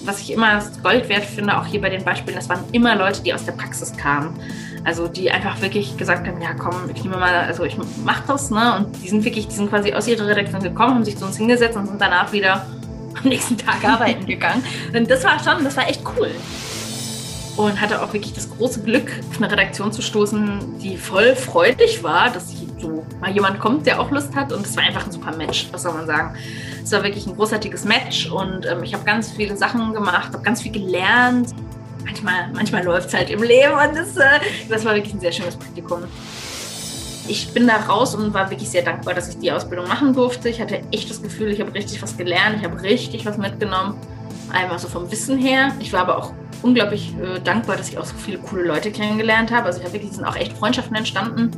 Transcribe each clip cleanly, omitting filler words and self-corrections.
was ich immer Gold wert finde, auch hier bei den Beispielen, das waren immer Leute, die aus der Praxis kamen. Also die einfach wirklich gesagt haben, ja komm, ich mach das, ne? Und die sind quasi aus ihrer Redaktion gekommen, haben sich zu uns hingesetzt und sind danach wieder am nächsten Tag arbeiten gegangen. Und das war echt cool. Und hatte auch wirklich das große Glück, auf eine Redaktion zu stoßen, die voll freudig war, dass so mal jemand kommt, der auch Lust hat. Und es war einfach ein super Match, was soll man sagen. Es war wirklich ein großartiges Match und ich habe ganz viele Sachen gemacht, habe ganz viel gelernt. Manchmal läuft es halt im Leben und das war wirklich ein sehr schönes Praktikum. Ich bin da raus und war wirklich sehr dankbar, dass ich die Ausbildung machen durfte. Ich hatte echt das Gefühl, ich habe richtig was gelernt, ich habe richtig was mitgenommen. Einmal so vom Wissen her. Ich war aber auch unglaublich dankbar, dass ich auch so viele coole Leute kennengelernt habe. Also sind auch echt Freundschaften entstanden.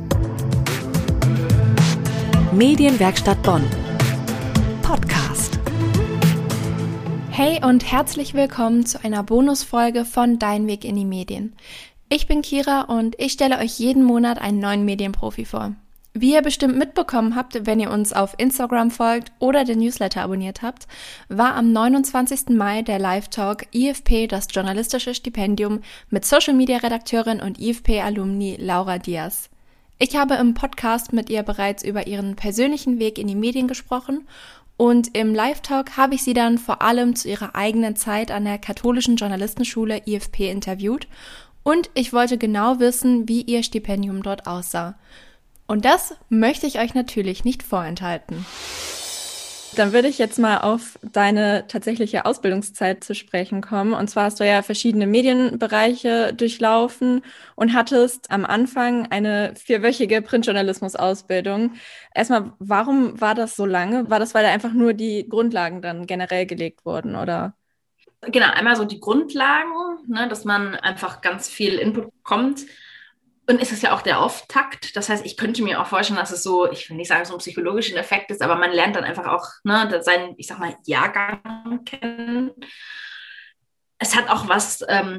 Medienwerkstatt Bonn. Podcast. Hey und herzlich willkommen zu einer Bonusfolge von Dein Weg in die Medien. Ich bin Kira und ich stelle euch jeden Monat einen neuen Medienprofi vor. Wie ihr bestimmt mitbekommen habt, wenn ihr uns auf Instagram folgt oder den Newsletter abonniert habt, war am 29. Mai der Live-Talk IFP, das journalistische Stipendium, mit Social-Media-Redakteurin und IFP-Alumni Laura Diaz. Ich habe im Podcast mit ihr bereits über ihren persönlichen Weg in die Medien gesprochen und im Live-Talk habe ich sie dann vor allem zu ihrer eigenen Zeit an der katholischen Journalistenschule IFP interviewt und ich wollte genau wissen, wie ihr Stipendium dort aussah. Und das möchte ich euch natürlich nicht vorenthalten. Dann würde ich jetzt mal auf deine tatsächliche Ausbildungszeit zu sprechen kommen. Und zwar hast du ja verschiedene Medienbereiche durchlaufen und hattest am Anfang eine 4-wöchige Printjournalismus-Ausbildung. Erstmal, warum war das so lange? War das, weil da einfach nur die Grundlagen dann generell gelegt wurden, oder? Genau, einmal so die Grundlagen, ne, dass man einfach ganz viel Input bekommt. Und es ist ja auch der Auftakt. Das heißt, ich könnte mir auch vorstellen, dass es so, ich will nicht sagen, so einen psychologischen Effekt ist, aber man lernt dann einfach auch seinen, ich sag mal, Jahrgang kennen. Es hat auch was,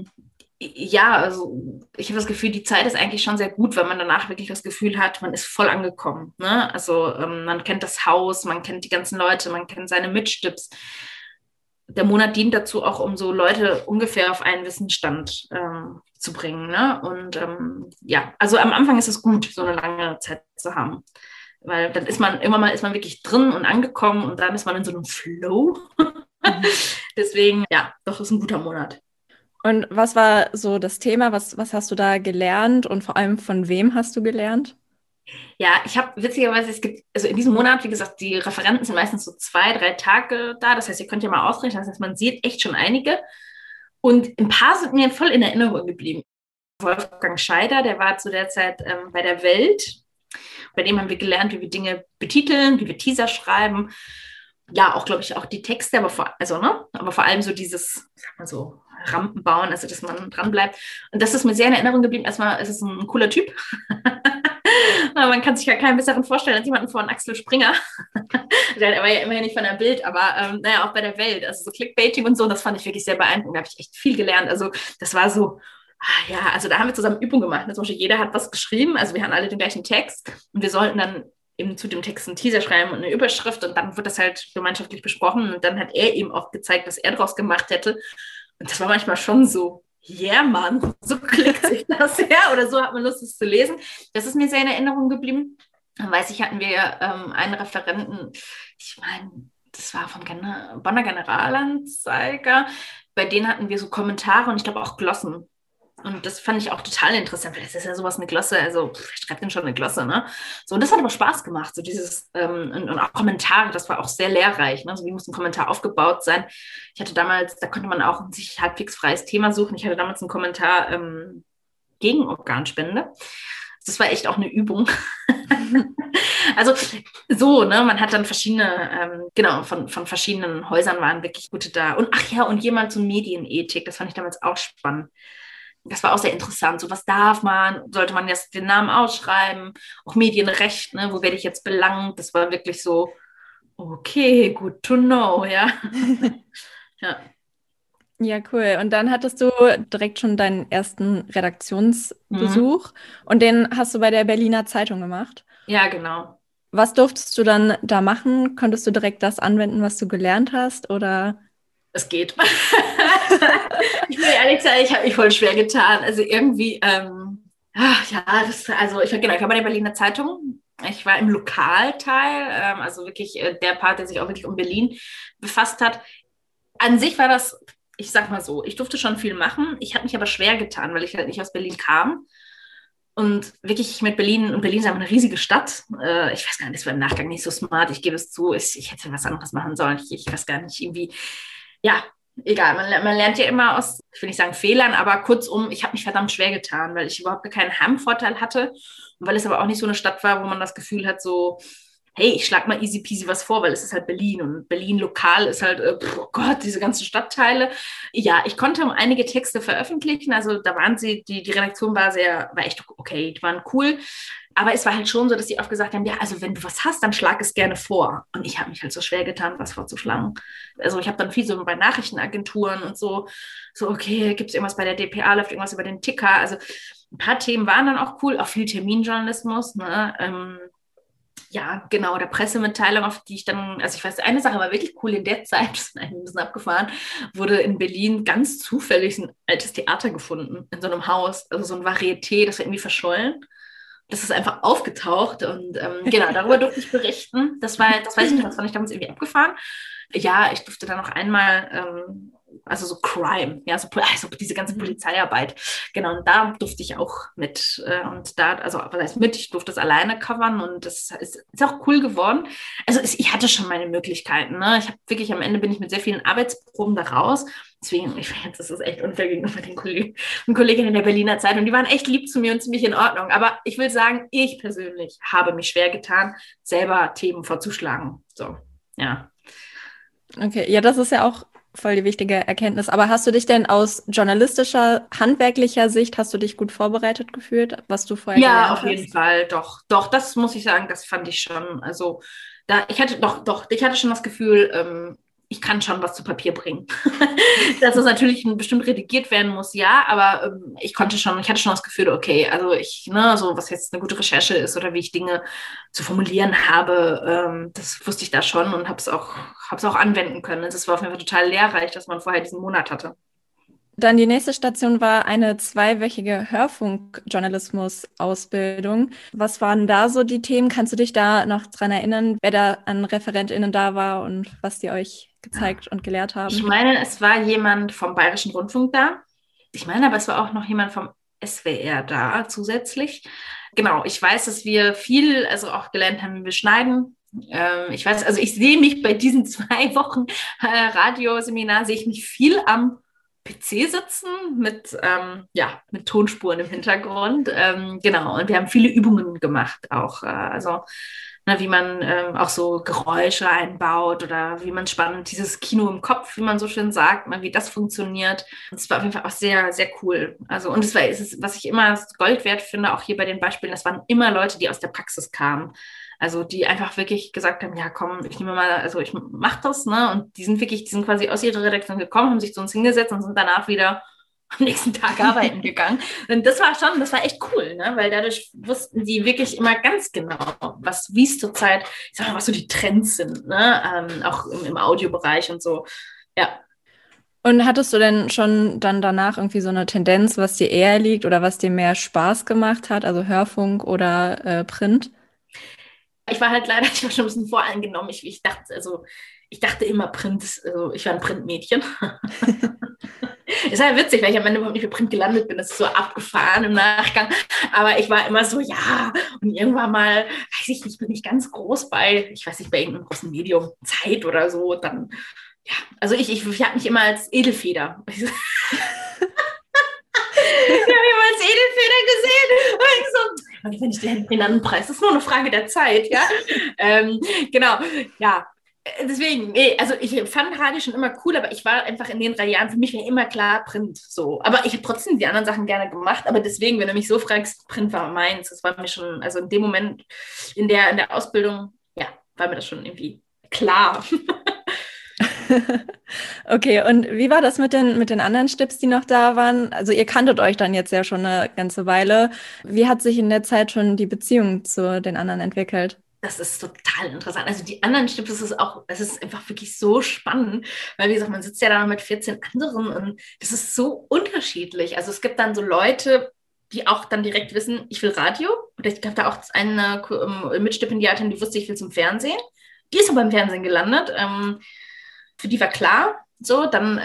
also ich habe das Gefühl, die Zeit ist eigentlich schon sehr gut, weil man danach wirklich das Gefühl hat, man ist voll angekommen. Ne? Also man kennt das Haus, man kennt die ganzen Leute, man kennt seine Mitstipps. Der Monat dient dazu auch, um so Leute ungefähr auf einen Wissensstand zu bringen. Ne? Und also am Anfang ist es gut, so eine lange Zeit zu haben. Weil dann ist man wirklich drin und angekommen und dann ist man in so einem Flow. Deswegen, ja, doch, ist ein guter Monat. Und was war so das Thema? Was hast du da gelernt und vor allem von wem hast du gelernt? Ja, ich habe witzigerweise, also in diesem Monat, wie gesagt, die Referenten sind meistens so 2-3 Tage da. Das heißt, ihr könnt ja mal ausrechnen, das heißt, man sieht echt schon einige. Und ein paar sind mir voll in Erinnerung geblieben. Wolfgang Scheider, der war zu der Zeit bei der Welt. Bei dem haben wir gelernt, wie wir Dinge betiteln, wie wir Teaser schreiben. Ja, auch, glaube ich, auch die Texte, aber vor allem so dieses, ich sag mal so, Rampen bauen, also dass man dran bleibt. Und das ist mir sehr in Erinnerung geblieben. Erstmal ist es ein cooler Typ. Man kann sich ja keinen besseren vorstellen als jemanden von Axel Springer. Der war ja immerhin nicht von der Bild, aber auch bei der Welt. Also so Clickbaiting und so, das fand ich wirklich sehr beeindruckend. Da habe ich echt viel gelernt. Also das war so, also da haben wir zusammen Übungen gemacht. Zum Beispiel jeder hat was geschrieben, also wir hatten alle den gleichen Text und wir sollten dann eben zu dem Text einen Teaser schreiben und eine Überschrift und dann wird das halt gemeinschaftlich besprochen und dann hat er eben auch gezeigt, was er draus gemacht hätte. Und das war manchmal schon so, ja, Mann, so klickt sich das her oder so hat man Lust, es zu lesen. Das ist mir sehr in Erinnerung geblieben. Dann weiß ich, hatten wir einen Referenten, ich meine, das war vom Bonner Generalanzeiger, bei denen hatten wir so Kommentare und ich glaube auch Glossen. Und das fand ich auch total interessant, weil das ist ja sowas, eine Glosse, also wer schreibt denn schon eine Glosse, ne? So, und das hat aber Spaß gemacht, so dieses, und auch Kommentare, das war auch sehr lehrreich, ne? So wie muss ein Kommentar aufgebaut sein. Ich hatte damals, da konnte man auch ein sich halbwegs freies Thema suchen. Ich hatte damals einen Kommentar gegen Organspende. Das war echt auch eine Übung. Also so, ne, man hat dann verschiedene, von verschiedenen Häusern waren wirklich gute da. Und und jemand zur Medienethik, das fand ich damals auch spannend. Das war auch sehr interessant. So, was darf man? Sollte man jetzt den Namen ausschreiben? Auch Medienrecht, ne? Wo werde ich jetzt belangt? Das war wirklich so, okay, good to know, ja. Ja. Ja, cool. Und dann hattest du direkt schon deinen ersten Redaktionsbesuch und den hast du bei der Berliner Zeitung gemacht. Ja, genau. Was durftest du dann da machen? Konntest du direkt das anwenden, was du gelernt hast, oder? es geht. Ich will ehrlich sagen, ich habe mich voll schwer getan. Also irgendwie, ich war bei der Berliner Zeitung. Ich war im Lokalteil, also wirklich der Part, der sich auch wirklich um Berlin befasst hat. An sich war das, ich sag mal so, ich durfte schon viel machen. Ich habe mich aber schwer getan, weil ich halt nicht aus Berlin kam. Und wirklich mit Berlin, und Berlin ist einfach eine riesige Stadt. Ich weiß gar nicht, das war im Nachgang nicht so smart, ich gebe es zu. Ich hätte was anderes machen sollen. Ich weiß gar nicht, irgendwie, ja, egal. Man lernt ja immer aus, ich will nicht sagen Fehlern, aber kurzum, ich habe mich verdammt schwer getan, weil ich überhaupt keinen Heimvorteil hatte. Und weil es aber auch nicht so eine Stadt war, wo man das Gefühl hat, so, hey, ich schlag mal easy peasy was vor, weil es ist halt Berlin und Berlin lokal ist halt, oh Gott, diese ganzen Stadtteile. Ja, ich konnte einige Texte veröffentlichen, also da waren die Redaktion war echt okay, die waren cool, aber es war halt schon so, dass die oft gesagt haben, ja, also wenn du was hast, dann schlag es gerne vor. Und ich habe mich halt so schwer getan, was vorzuschlagen. Also ich habe dann viel so bei Nachrichtenagenturen und so okay, gibt es irgendwas bei der DPA, läuft irgendwas über den Ticker, also ein paar Themen waren dann auch cool, auch viel Terminjournalismus, ne, ja, genau, der Pressemitteilung, auf die ich dann, also ich weiß, eine Sache war wirklich cool in der Zeit, das ist ein bisschen abgefahren, wurde in Berlin ganz zufällig ein altes Theater gefunden, in so einem Haus, also so ein Varieté, das war irgendwie verschollen. Das ist einfach aufgetaucht und genau, darüber durfte ich berichten. Das weiß ich nicht, das fand ich damals irgendwie abgefahren. Ja, ich durfte dann noch einmal, also so Crime, ja, also diese ganze Polizeiarbeit. Genau, und da durfte ich auch mit. Und da, also was heißt mit, ich durfte es alleine covern und das ist auch cool geworden. Also ich hatte schon meine Möglichkeiten. Ne? Ich habe wirklich, am Ende bin ich mit sehr vielen Arbeitsproben da raus. Deswegen, das ist echt unfair gegenüber den Kollegen und Kolleginnen der Berliner Zeitung. Die waren echt lieb zu mir und ziemlich in Ordnung. Aber ich will sagen, ich persönlich habe mich schwer getan, selber Themen vorzuschlagen. So, ja. Okay, ja, das ist ja auch voll die wichtige Erkenntnis. Aber hast du dich denn aus journalistischer, handwerklicher Sicht, hast du dich gut vorbereitet gefühlt, was du vorher gelernt hast? Ja, auf jeden Fall, doch, das muss ich sagen, das fand ich schon. Also, ich hatte schon das Gefühl, ich kann schon was zu Papier bringen. Dass es natürlich bestimmt redigiert werden muss, ja, aber ich hatte schon das Gefühl, okay, also so was jetzt eine gute Recherche ist oder wie ich Dinge zu formulieren habe, das wusste ich da schon und hab's auch anwenden können. Das war auf jeden Fall total lehrreich, dass man vorher diesen Monat hatte. Dann die nächste Station war eine 2-wöchige Hörfunk-Journalismus-Ausbildung. Was waren da so die Themen? Kannst du dich da noch dran erinnern, wer da an ReferentInnen da war und was die euch gezeigt und gelehrt haben? Ich meine, es war jemand vom Bayerischen Rundfunk da. Ich meine, aber es war auch noch jemand vom SWR da zusätzlich. Genau, ich weiß, dass wir viel, also auch gelernt haben, wie wir schneiden. Ich weiß, also ich sehe mich bei diesen 2 Wochen Radioseminar, sehe ich mich viel am PC sitzen mit Tonspuren im Hintergrund. Genau, und wir haben viele Übungen gemacht auch. Wie man auch so Geräusche einbaut oder wie man spannend dieses Kino im Kopf, wie man so schön sagt, wie das funktioniert. Und es war auf jeden Fall auch sehr, sehr cool. Also, und was ich immer Gold wert finde, auch hier bei den Beispielen, das waren immer Leute, die aus der Praxis kamen. Also die einfach wirklich gesagt haben, ja komm, ich mach das, ne? Und die sind quasi aus ihrer Redaktion gekommen, haben sich zu uns hingesetzt und sind danach wieder am nächsten Tag arbeiten gegangen. Und das war echt cool, ne? Weil dadurch wussten die wirklich immer ganz genau, wie es zurzeit, ich sag mal, was so die Trends sind, ne? Auch im Audiobereich und so, ja. Und hattest du denn schon dann danach irgendwie so eine Tendenz, was dir eher liegt oder was dir mehr Spaß gemacht hat, also Hörfunk oder Print? Ich war schon ein bisschen voreingenommen. Ich dachte immer Print, also ich war ein Printmädchen. Ist halt witzig, weil ich am Ende überhaupt nicht für Print gelandet bin. Das ist so abgefahren im Nachgang. Aber ich war immer so, ja. Und irgendwann mal, weiß ich nicht, bin ich ganz groß bei irgendeinem großen Medium, Zeit oder so. Dann, ja, also ich habe mich immer als Edelfeder. Ich habe mich immer als Edelfeder gesehen. Und ich so, wenn ich den anderen Preis, das ist nur eine Frage der Zeit, ja. Genau, ja. Deswegen, also ich fand Radio schon immer cool, aber ich war einfach in den 3 Jahren, für mich war immer klar Print, so. Aber ich habe trotzdem die anderen Sachen gerne gemacht, aber deswegen, wenn du mich so fragst, Print war meins, das war mir schon, also in dem Moment, in der Ausbildung, ja, war mir das schon irgendwie klar. Okay, und wie war das mit den anderen Stips, die noch da waren? Also ihr kanntet euch dann jetzt ja schon eine ganze Weile. Wie hat sich in der Zeit schon die Beziehung zu den anderen entwickelt? das ist total interessant. Also die anderen Stücke, es ist einfach wirklich so spannend, weil wie gesagt, man sitzt ja da noch mit 14 anderen und das ist so unterschiedlich. Also es gibt dann so Leute, die auch dann direkt wissen, ich will Radio. Oder ich habe da auch eine Mitstipendiatin, die wusste, ich will zum Fernsehen. Die ist aber im Fernsehen gelandet. Für die war klar, so, dann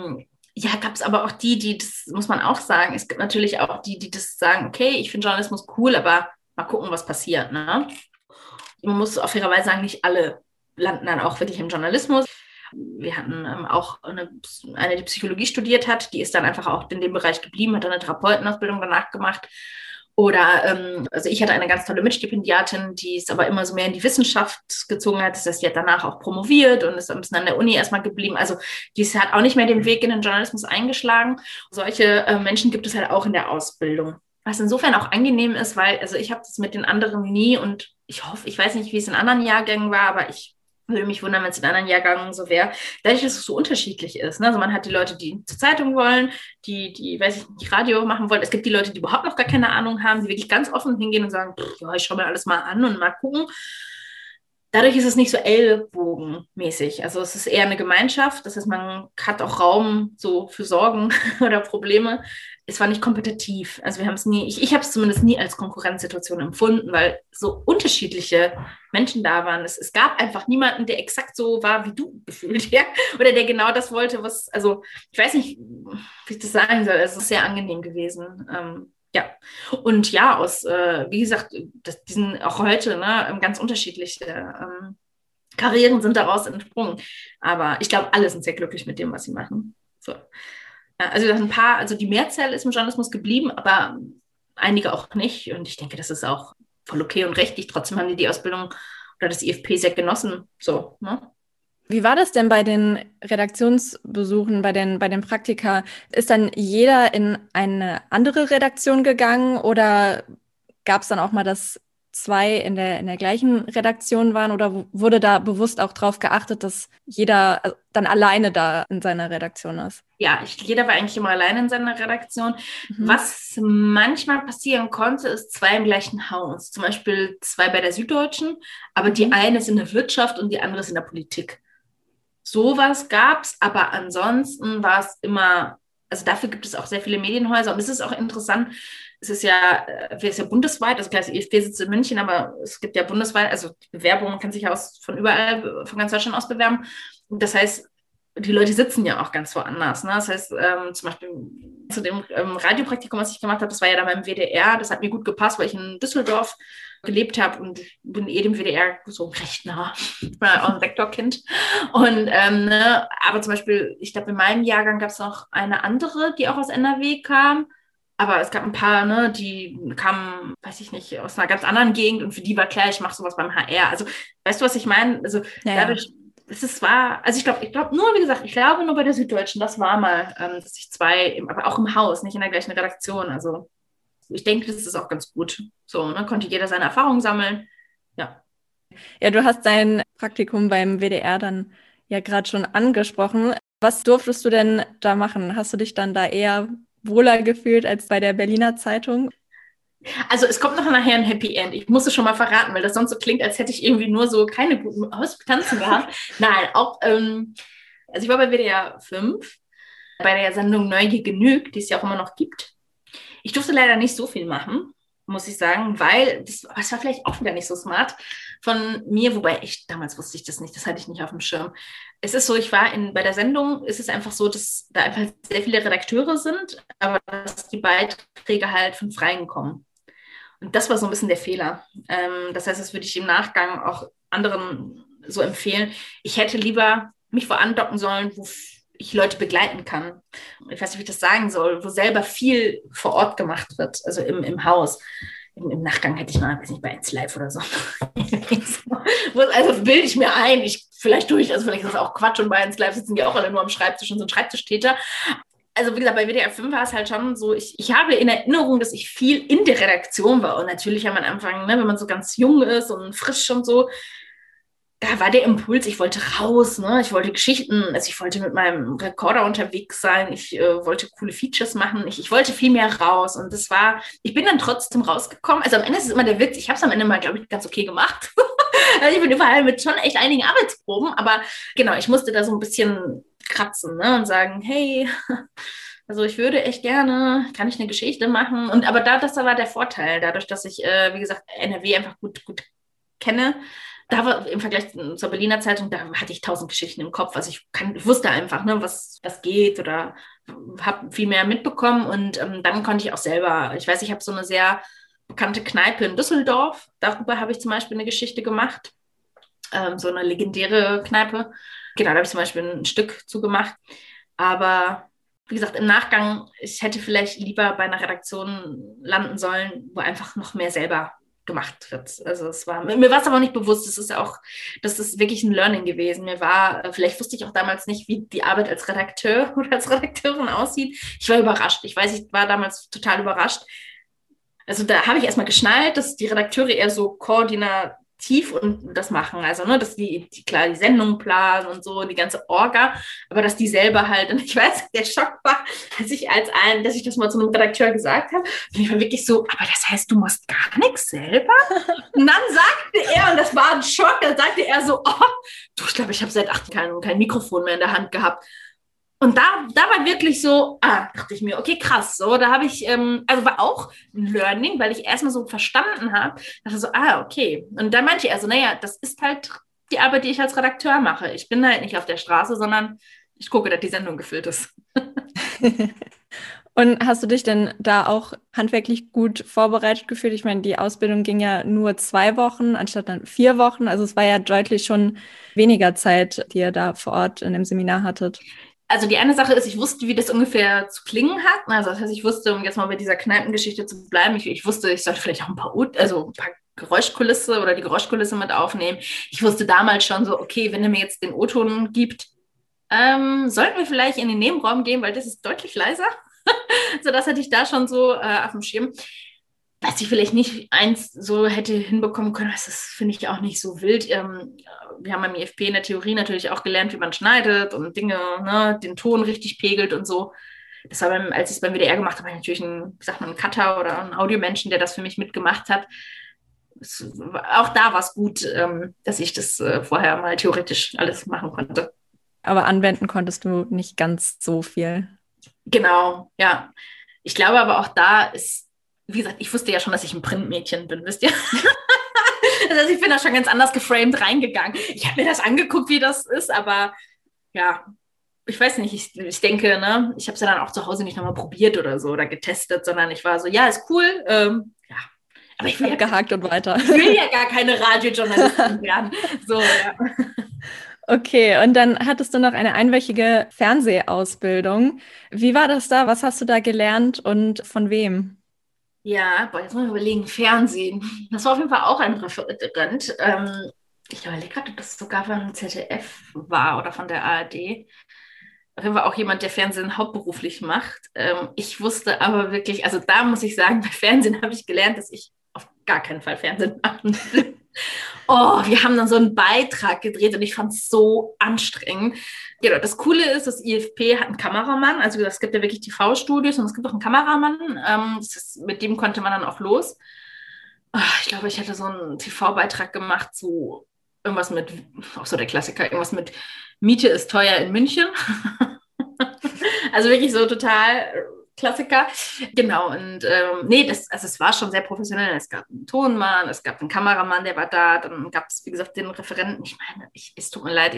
gab es aber auch die, das muss man auch sagen, es gibt natürlich auch die das sagen, okay, ich finde Journalismus cool, aber mal gucken, was passiert, ne? Man muss auf fairerweise sagen, nicht alle landen dann auch wirklich im Journalismus. Wir hatten auch eine, die Psychologie studiert hat, die ist dann einfach auch in dem Bereich geblieben, hat dann eine Therapeutenausbildung danach gemacht. Oder, also ich hatte eine ganz tolle Mitstipendiatin, die es aber immer so mehr in die Wissenschaft gezogen hat. Das heißt, die hat danach auch promoviert und ist ein bisschen an der Uni erstmal geblieben. Also die hat auch nicht mehr den Weg in den Journalismus eingeschlagen. Solche Menschen gibt es halt auch in der Ausbildung. Was insofern auch angenehm ist, weil, also ich habe das mit den anderen nie und ich hoffe, ich weiß nicht, wie es in anderen Jahrgängen war, aber ich würde mich wundern, wenn es in anderen Jahrgängen so wäre, dadurch, dass es so unterschiedlich ist. Ne? Also man hat die Leute, die zur Zeitung wollen, die, weiß ich nicht, Radio machen wollen. Es gibt die Leute, die überhaupt noch gar keine Ahnung haben, die wirklich ganz offen hingehen und sagen, ja, ich schaue mir alles mal an und mal gucken. Dadurch ist es nicht so ellbogenmäßig. Also es ist eher eine Gemeinschaft. Das heißt, man hat auch Raum so für Sorgen oder Probleme. Es war nicht kompetitiv. Also wir haben es nie, ich habe es zumindest nie als Konkurrenzsituation empfunden, weil so unterschiedliche Menschen da waren. Es gab einfach niemanden, der exakt so war wie du gefühlt, ja? Oder der genau das wollte, was, also ich weiß nicht, wie ich das sagen soll. Es ist sehr angenehm gewesen. Ja, und ja, wie gesagt, die sind auch heute ganz unterschiedliche Karrieren sind daraus entsprungen. Aber ich glaube, alle sind sehr glücklich mit dem, was sie machen. So. Ja, also ein paar, also die Mehrzahl ist im Journalismus geblieben, aber einige auch nicht. Und ich denke, das ist auch voll okay und rechtlich. Trotzdem haben die Ausbildung oder das IFP sehr genossen. So, ne? Wie war das denn bei den Redaktionsbesuchen, bei den Praktika? Ist dann jeder in eine andere Redaktion gegangen oder gab es dann auch mal, dass zwei in der gleichen Redaktion waren oder wurde da bewusst auch drauf geachtet, dass jeder dann alleine da in seiner Redaktion ist? Ja, jeder war eigentlich immer alleine in seiner Redaktion. Was manchmal passieren konnte, ist zwei im gleichen Haus. Zum Beispiel zwei bei der Süddeutschen, aber die eine ist in der Wirtschaft und die andere ist in der Politik. Sowas gab es, aber ansonsten war es immer, also dafür gibt es auch sehr viele Medienhäuser und es ist auch interessant, es ist ja bundesweit, also klar, das IFP sitzt in München, aber es gibt ja bundesweit, also die Bewerbung, man kann sich ja von überall, von ganz Deutschland aus bewerben. Und das heißt, die Leute sitzen ja auch ganz woanders. Ne? Das heißt, zum Beispiel zu dem Radiopraktikum, was ich gemacht habe, das war ja dann beim WDR, das hat mir gut gepasst, weil ich in Düsseldorf gelebt habe und bin dem WDR so recht nah. Ich bin auch ein Sektorkind. Und, aber zum Beispiel, ich glaube, in meinem Jahrgang gab es noch eine andere, die auch aus NRW kam. Aber es gab ein paar, die kamen, weiß ich nicht, aus einer ganz anderen Gegend und für die war klar, ich mache sowas beim HR. Also, weißt du, was ich meine? Also, dadurch, also ich glaube nur, wie gesagt, ich glaube nur bei der Süddeutschen, das war mal, dass ich zwei, aber auch im Haus, nicht in der gleichen Redaktion. Also, ich denke, das ist auch ganz gut. So, konnte jeder seine Erfahrungen sammeln. Ja. Ja, du hast dein Praktikum beim WDR dann ja gerade schon angesprochen. Was durftest du denn da machen? Hast du dich dann da eher wohler gefühlt als bei der Berliner Zeitung? Also es kommt noch nachher ein Happy End. Ich muss es schon mal verraten, weil das sonst so klingt, als hätte ich irgendwie nur so keine guten Hospitanzen gehabt. Nein, auch, also ich war bei WDR 5, bei der Sendung Neugier genügt, die es ja auch immer noch gibt. Ich durfte leider nicht so viel machen, muss ich sagen, weil das war vielleicht auch wieder nicht so smart von mir, wobei damals wusste ich das nicht, das hatte ich nicht auf dem Schirm. Es ist so, ich war bei der Sendung, ist es einfach so, dass da einfach sehr viele Redakteure sind, aber dass die Beiträge halt von Freien kommen. Und das war so ein bisschen der Fehler. Das heißt, das würde ich im Nachgang auch anderen so empfehlen. Ich hätte lieber mich wo andocken sollen, wo ich Leute begleiten kann. Ich weiß nicht, wie ich das sagen soll, wo selber viel vor Ort gemacht wird, also im Haus. Im Nachgang hätte ich mal, weiß nicht, bei 1 Live oder so. Also bilde ich mir ein, vielleicht ist das auch Quatsch und bei 1 Live sitzen die auch alle nur am Schreibtisch und sind Schreibtischtäter. Also wie gesagt, bei WDR 5 war es halt schon so, ich habe in Erinnerung, dass ich viel in der Redaktion war und natürlich am Anfang, wenn man so ganz jung ist und frisch und so, da war der Impuls, ich wollte raus, ich wollte Geschichten, also ich wollte mit meinem Rekorder unterwegs sein, ich wollte coole Features machen, ich wollte viel mehr raus und ich bin dann trotzdem rausgekommen, also am Ende ist es immer der Witz, ich habe es am Ende mal, glaube ich, ganz okay gemacht, Also ich bin überall mit schon echt einigen Arbeitsproben, aber genau, ich musste da so ein bisschen kratzen, ne, und sagen, hey, also ich würde echt gerne, kann ich eine Geschichte machen? Und aber das war der Vorteil, dadurch, dass ich, wie gesagt, NRW einfach gut kenne. Da war im Vergleich zur Berliner Zeitung, da hatte ich 1000 Geschichten im Kopf. Also ich wusste einfach, ne, was geht oder habe viel mehr mitbekommen. Und dann konnte ich auch selber, ich weiß, ich habe so eine sehr bekannte Kneipe in Düsseldorf. Darüber habe ich zum Beispiel eine Geschichte gemacht. So eine legendäre Kneipe. Genau, da habe ich zum Beispiel ein Stück zugemacht. Aber wie gesagt, im Nachgang, ich hätte vielleicht lieber bei einer Redaktion landen sollen, wo einfach noch mehr selber gemacht wird. Also mir war es aber auch nicht bewusst, das ist wirklich ein Learning gewesen. Vielleicht wusste ich auch damals nicht, wie die Arbeit als Redakteur oder als Redakteurin aussieht. Ich war überrascht. Ich weiß, ich war damals total überrascht. Also da habe ich erstmal geschnallt, dass die Redakteure eher so koordinativ und das machen. Also, ne, dass die klar die Sendung planen und so, die ganze Orga, aber dass die selber halt, und ich weiß, der Schock war, dass ich das mal zu einem Redakteur gesagt habe, und ich war wirklich so, aber das heißt, du machst gar nichts selber? Und dann sagte er, und das war ein Schock, dann sagte er so, oh, du, ich glaube, ich habe seit 8 Jahren kein Mikrofon mehr in der Hand gehabt. Und da war wirklich so, dachte ich mir, okay, krass, so, da habe ich, also war auch ein Learning, weil ich erstmal so verstanden habe, dachte so, okay. Und dann meinte er so, naja, das ist halt die Arbeit, die ich als Redakteur mache. Ich bin halt nicht auf der Straße, sondern ich gucke, dass die Sendung gefüllt ist. Und hast du dich denn da auch handwerklich gut vorbereitet gefühlt? Ich meine, die Ausbildung ging ja nur 2 Wochen, anstatt dann 4 Wochen. Also es war ja deutlich schon weniger Zeit, die ihr da vor Ort in dem Seminar hattet. Also die eine Sache ist, ich wusste, wie das ungefähr zu klingen hat. Also das heißt, ich wusste, um jetzt mal bei dieser Kneipengeschichte zu bleiben, ich wusste, ich sollte vielleicht auch ein paar Geräuschkulisse oder die Geräuschkulisse mit aufnehmen. Ich wusste damals schon so, okay, wenn er mir jetzt den O-Ton gibt, sollten wir vielleicht in den Nebenraum gehen, weil das ist deutlich leiser. So, das hatte ich da schon so auf dem Schirm. Was ich vielleicht nicht eins so hätte hinbekommen können, das finde ich auch nicht so wild. Wir haben beim IFP in der Theorie natürlich auch gelernt, wie man schneidet und Dinge, ne, den Ton richtig pegelt und so. Das war als ich es beim WDR gemacht habe, natürlich einen Cutter oder einen Audiomenschen, der das für mich mitgemacht hat. Auch da war es gut, dass ich das vorher mal theoretisch alles machen konnte. Aber anwenden konntest du nicht ganz so viel. Genau, ja. Ich glaube aber auch da ist, wie gesagt, ich wusste ja schon, dass ich ein Printmädchen bin, wisst ihr? Also ich bin da schon ganz anders geframed reingegangen. Ich habe mir das angeguckt, wie das ist, aber ja, ich weiß nicht, ich denke, ne, ich habe es ja dann auch zu Hause nicht nochmal probiert oder so oder getestet, sondern ich war so, ja, ist cool, ja. Aber ich will ja gehakt und weiter. Ich will ja gar keine Radiojournalistin werden. So, ja. Okay, und dann hattest du noch eine einwöchige Fernsehausbildung. Wie war das da? Was hast du da gelernt und von wem? Ja, jetzt mal überlegen, Fernsehen. Das war auf jeden Fall auch ein Referent. Ich überlege gerade, ob das sogar von ZDF war oder von der ARD. Auf jeden Fall auch jemand, der Fernsehen hauptberuflich macht. Ich wusste aber wirklich, also da muss ich sagen, bei Fernsehen habe ich gelernt, dass ich auf gar keinen Fall Fernsehen machen will. Oh, wir haben dann so einen Beitrag gedreht und ich fand es so anstrengend. Genau, das Coole ist, das IFP hat einen Kameramann, also es gibt ja wirklich TV-Studios und es gibt auch einen Kameramann, mit dem konnte man dann auch los. Ich glaube, ich hätte so einen TV-Beitrag gemacht zu irgendwas mit, auch so der Klassiker, irgendwas mit Miete ist teuer in München. Also wirklich so total Klassiker. Genau, und es war schon sehr professionell. Es gab einen Tonmann, es gab einen Kameramann, der war da, dann gab es, wie gesagt, den Referenten. Ich meine, es tut mir leid,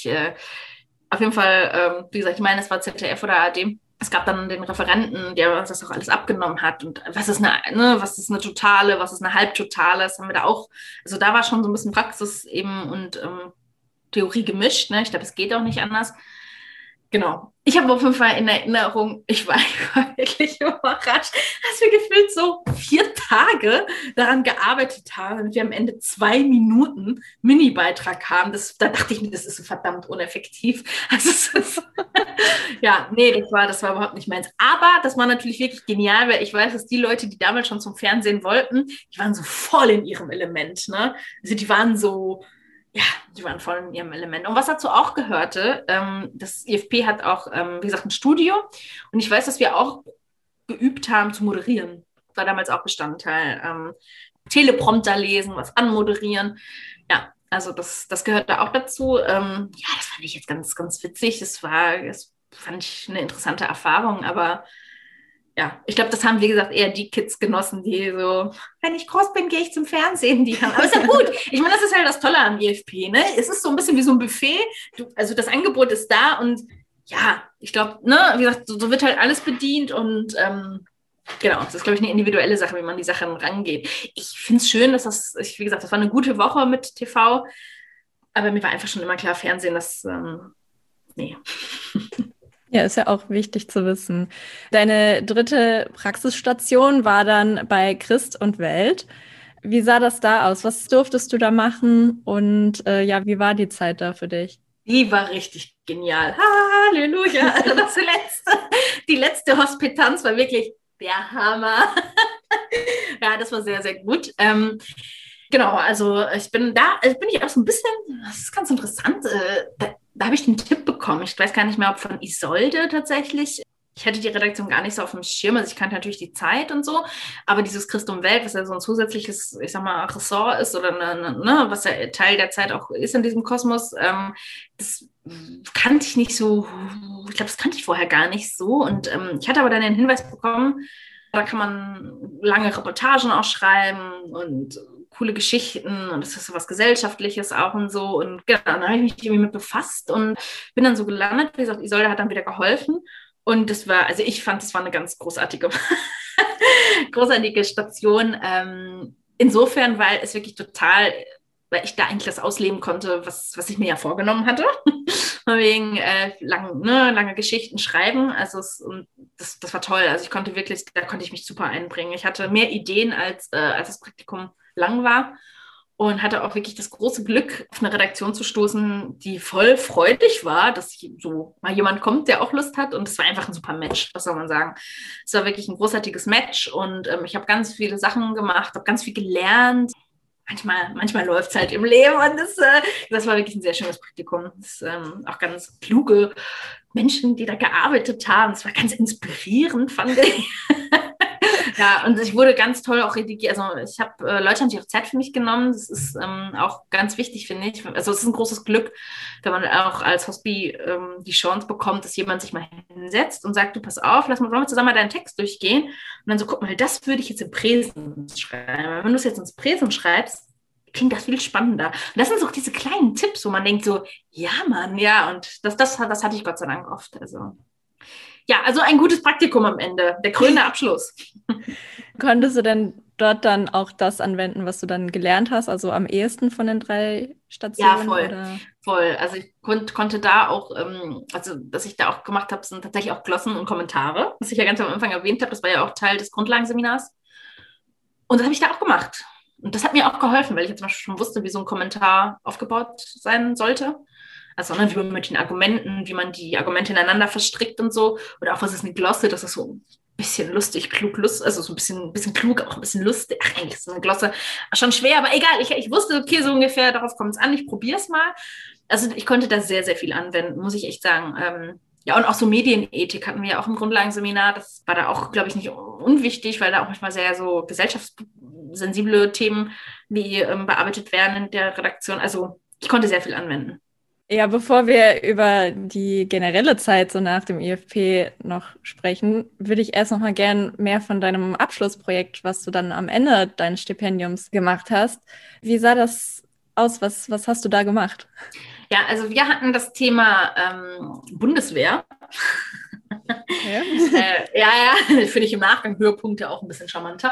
auf jeden Fall, wie gesagt, ich meine, es war ZDF oder ARD. Es gab dann den Referenten, der uns das auch alles abgenommen hat. Und was ist eine totale, was ist eine halbtotale, das haben wir da auch. Also da war schon so ein bisschen Praxis eben und Theorie gemischt. Ne? Ich glaube, es geht auch nicht anders. Genau. Ich habe auf jeden Fall in Erinnerung, ich war wirklich überrascht, dass wir gefühlt so 4 Tage daran gearbeitet haben, damit wir am Ende 2 Minuten Mini-Beitrag haben. Da dachte ich mir, das ist so verdammt uneffektiv. Also ja, nee, das war überhaupt nicht meins. Aber das war natürlich wirklich genial, weil ich weiß, dass die Leute, die damals schon zum Fernsehen wollten, die waren so voll in ihrem Element. Ne? Also die waren voll in ihrem Element. Und was dazu auch gehörte, das IFP hat auch, wie gesagt, ein Studio. Und ich weiß, dass wir auch geübt haben zu moderieren. Das war damals auch Bestandteil. Teleprompter lesen, was anmoderieren. Ja, Also das gehört da auch dazu. Ja, das fand ich jetzt ganz, ganz witzig. Das fand ich eine interessante Erfahrung, aber ja, ich glaube, das haben, wie gesagt, eher die Kids genossen, die so, wenn ich groß bin, gehe ich zum Fernsehen. Die haben. Aber ist ja gut. Ich meine, das ist halt das Tolle am IFP, ne? Es ist so ein bisschen wie so ein Buffet. Also das Angebot ist da und ja, ich glaube, ne, wie gesagt, so wird halt alles bedient und genau, das ist, glaube ich, eine individuelle Sache, wie man die Sachen rangeht. Ich finde es schön, dass wie gesagt, das war eine gute Woche mit TV, aber mir war einfach schon immer klar, Fernsehen, nee. Ja, ist ja auch wichtig zu wissen. Deine dritte Praxisstation war dann bei Christ und Welt. Wie sah das da aus? Was durftest du da machen? Und ja, wie war die Zeit da für dich? Die war richtig genial. Halleluja. Also die letzte Hospitanz war wirklich der Hammer. Ja, das war sehr, sehr gut. Genau, also bin ich auch so ein bisschen, das ist ganz interessant, da habe ich einen Tipp bekommen. Ich weiß gar nicht mehr, ob von Isolde tatsächlich. Ich hatte die Redaktion gar nicht so auf dem Schirm, also ich kannte natürlich die Zeit und so, aber dieses Christ und Welt, was ja so ein zusätzliches, ich sag mal, Ressort ist oder was ja Teil der Zeit auch ist in diesem Kosmos, das kannte ich nicht so, ich glaube, das kannte ich vorher gar nicht so und ich hatte aber dann den Hinweis bekommen, da kann man lange Reportagen auch schreiben und coole Geschichten und das ist so was Gesellschaftliches auch und so und genau, dann habe ich mich irgendwie mit befasst und bin dann so gelandet, wie gesagt, Isolde hat dann wieder geholfen und ich fand, das war eine ganz großartige Station, insofern, weil ich da eigentlich das ausleben konnte, was ich mir ja vorgenommen hatte, wegen lange Geschichten schreiben, also das war toll, also da konnte ich mich super einbringen, ich hatte mehr Ideen als das Praktikum lang war und hatte auch wirklich das große Glück, auf eine Redaktion zu stoßen, die voll freudig war, dass so mal jemand kommt, der auch Lust hat und es war einfach ein super Match, was soll man sagen. Es war wirklich ein großartiges Match und ich habe ganz viele Sachen gemacht, habe ganz viel gelernt. Manchmal läuft es halt im Leben und das war wirklich ein sehr schönes Praktikum. Auch ganz kluge Menschen, die da gearbeitet haben. Es war ganz inspirierend, fand ich. Ja, und ich wurde ganz toll auch redigiert. Also Leute haben sich auch Zeit für mich genommen. Das ist auch ganz wichtig, finde ich. Also es ist ein großes Glück, wenn man auch als Hospi die Chance bekommt, dass jemand sich mal hinsetzt und sagt, du, pass auf, wollen wir zusammen mal deinen Text durchgehen? Und dann so, guck mal, das würde ich jetzt im Präsens schreiben. Wenn du es jetzt ins Präsens schreibst, klingt das viel spannender. Und das sind so diese kleinen Tipps, wo man denkt so, ja, Mann, ja. Und das hatte ich Gott sei Dank oft. Also ja, also ein gutes Praktikum am Ende, der krönende Abschluss. Konntest du denn dort dann auch das anwenden, was du dann gelernt hast, also am ehesten von den 3 Stationen? Ja, voll. Oder? Voll. Also ich konnte da auch, dass ich da auch gemacht habe, sind tatsächlich auch Glossen und Kommentare, was ich ja ganz am Anfang erwähnt habe. Das war ja auch Teil des Grundlagenseminars. Und das habe ich da auch gemacht. Und das hat mir auch geholfen, weil ich jetzt zum Beispiel schon wusste, wie so ein Kommentar aufgebaut sein sollte. Also wie man mit den Argumenten, wie man die Argumente ineinander verstrickt und so. Oder auch, was ist eine Glosse, das ist so ein bisschen lustig, klug, also so ein bisschen klug, auch ein bisschen lustig. Ach, eigentlich ist eine Glosse schon schwer, aber egal. Ich wusste, okay, so ungefähr, darauf kommt es an, ich probiere es mal. Also ich konnte da sehr, sehr viel anwenden, muss ich echt sagen. Ja, und auch so Medienethik hatten wir ja auch im Grundlagenseminar. Das war da auch, glaube ich, nicht unwichtig, weil da auch manchmal sehr so gesellschaftssensible Themen bearbeitet werden in der Redaktion. Also ich konnte sehr viel anwenden. Ja, bevor wir über die generelle Zeit so nach dem IFP noch sprechen, würde ich erst noch mal gern mehr von deinem Abschlussprojekt, was du dann am Ende deines Stipendiums gemacht hast. Wie sah das aus? Was hast du da gemacht? Ja, also wir hatten das Thema Bundeswehr. Okay. Ja, finde ich im Nachgang Höhepunkte auch ein bisschen charmanter.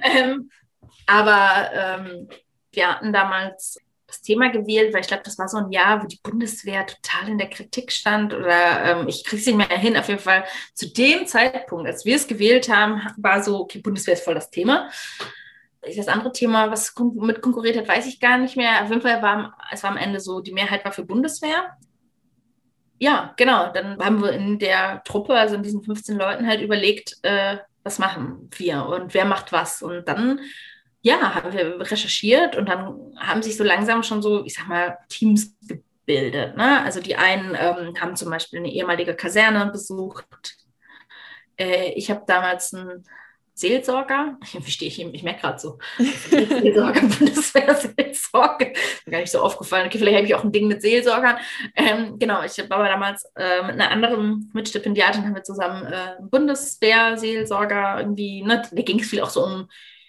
Aber wir hatten damals das Thema gewählt, weil ich glaube, das war so ein Jahr, wo die Bundeswehr total in der Kritik stand oder ich kriege es nicht mehr hin. Auf jeden Fall zu dem Zeitpunkt, als wir es gewählt haben, war so, okay, Bundeswehr ist voll das Thema. Das andere Thema, was mit konkurriert hat, weiß ich gar nicht mehr. Auf jeden Fall es war am Ende so, die Mehrheit war für Bundeswehr. Ja, genau. Dann haben wir in der Truppe, also in diesen 15 Leuten halt überlegt, was machen wir und wer macht was. Und dann ja, haben wir recherchiert und dann haben sich so langsam schon so, ich sag mal, Teams gebildet. Ne? Also die einen haben zum Beispiel eine ehemalige Kaserne besucht. Ich habe damals Seelsorger. Ich merke gerade so. Seelsorger, Bundeswehr-Seelsorge. Mir gar nicht so aufgefallen. Okay, vielleicht habe ich auch ein Ding mit Seelsorgern. Genau, ich war aber damals mit einer anderen Mitstipendiatin, haben wir zusammen Bundeswehr-Seelsorger irgendwie, ne, da ging es viel auch so um,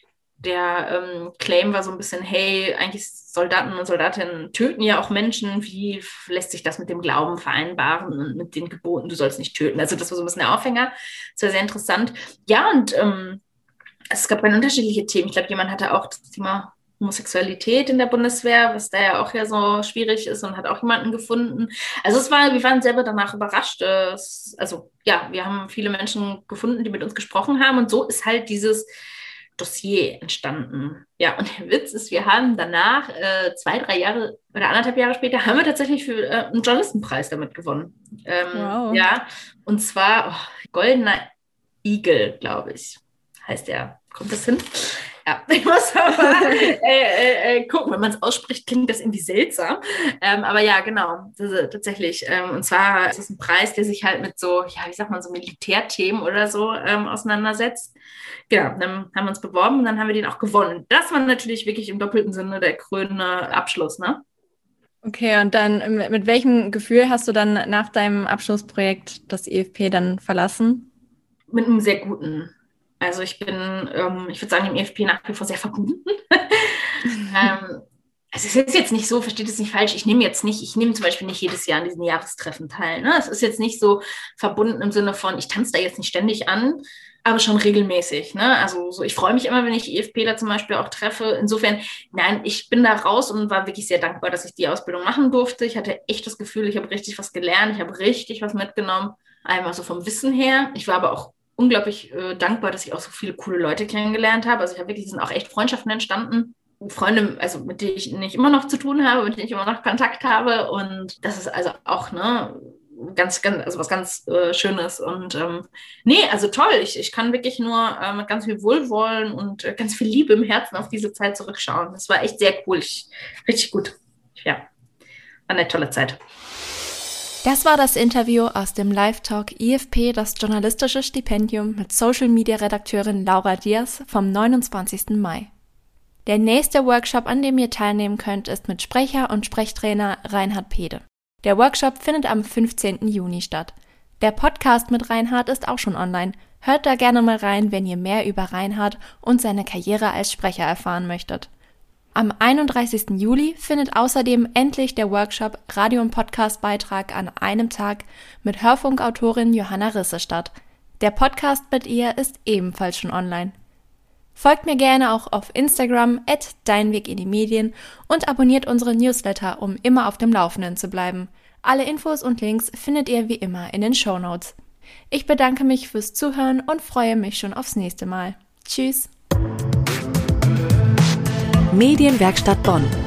der Claim war so ein bisschen, hey, eigentlich Soldaten und Soldatinnen töten ja auch Menschen, wie lässt sich das mit dem Glauben vereinbaren und mit den Geboten, du sollst nicht töten. Also das war so ein bisschen der Aufhänger. Das war sehr interessant. Ja, und es gab ganz unterschiedliche Themen. Ich glaube, jemand hatte auch das Thema Homosexualität in der Bundeswehr, was da ja auch ja so schwierig ist, und hat auch jemanden gefunden. Also wir waren selber danach überrascht. Also ja, wir haben viele Menschen gefunden, die mit uns gesprochen haben, und so ist halt dieses Dossier entstanden. Ja, und der Witz ist, wir haben danach 2-3 Jahre oder 1,5 Jahre später haben wir tatsächlich für einen Journalistenpreis damit gewonnen. Wow. Ja, und zwar Goldener Igel, glaube ich, heißt der. Kommt das hin? Ja, ich muss aber gucken, wenn man es ausspricht, klingt das irgendwie seltsam. Aber ja, genau, das ist tatsächlich. Und zwar ist es ein Preis, der sich halt mit so, ja, wie sagt man, so Militärthemen oder so auseinandersetzt. Genau, dann haben wir uns beworben und dann haben wir den auch gewonnen. Das war natürlich wirklich im doppelten Sinne der krönende Abschluss, ne? Okay, und dann mit welchem Gefühl hast du dann nach deinem Abschlussprojekt das IFP dann verlassen? Mit einem sehr guten. Also ich bin, ich würde sagen, im IFP nach wie vor sehr verbunden. Also es ist jetzt nicht so, versteht es nicht falsch, ich nehme zum Beispiel nicht jedes Jahr an diesen Jahrestreffen teil. Ne? Es ist jetzt nicht so verbunden im Sinne von, ich tanze da jetzt nicht ständig an, aber schon regelmäßig. Ne? Also so, ich freue mich immer, wenn ich IFPler zum Beispiel auch treffe. Insofern, nein, ich bin da raus und war wirklich sehr dankbar, dass ich die Ausbildung machen durfte. Ich hatte echt das Gefühl, ich habe richtig was gelernt, ich habe richtig was mitgenommen, einmal so vom Wissen her. Ich war aber auch unglaublich dankbar, dass ich auch so viele coole Leute kennengelernt habe. Also ich habe wirklich, sind auch echt Freundschaften entstanden. Freunde, also mit denen ich nicht immer noch zu tun habe, mit denen ich immer noch Kontakt habe. Und das ist also auch, ne, also was ganz Schönes. Und nee, also toll. Ich kann wirklich nur mit ganz viel Wohlwollen und ganz viel Liebe im Herzen auf diese Zeit zurückschauen. Das war echt sehr cool. Richtig gut. Ja, war eine tolle Zeit. Das war das Interview aus dem Live-Talk IFP, das journalistische Stipendium, mit Social-Media-Redakteurin Laura Diaz vom 29. Mai. Der nächste Workshop, an dem ihr teilnehmen könnt, ist mit Sprecher und Sprechtrainer Reinhard Pede. Der Workshop findet am 15. Juni statt. Der Podcast mit Reinhard ist auch schon online. Hört da gerne mal rein, wenn ihr mehr über Reinhard und seine Karriere als Sprecher erfahren möchtet. Am 31. Juli findet außerdem endlich der Workshop Radio- und Podcast-Beitrag an einem Tag mit Hörfunkautorin Johanna Risse statt. Der Podcast mit ihr ist ebenfalls schon online. Folgt mir gerne auch auf Instagram @deinwegindiemedien und abonniert unsere Newsletter, um immer auf dem Laufenden zu bleiben. Alle Infos und Links findet ihr wie immer in den Shownotes. Ich bedanke mich fürs Zuhören und freue mich schon aufs nächste Mal. Tschüss! Medienwerkstatt Bonn.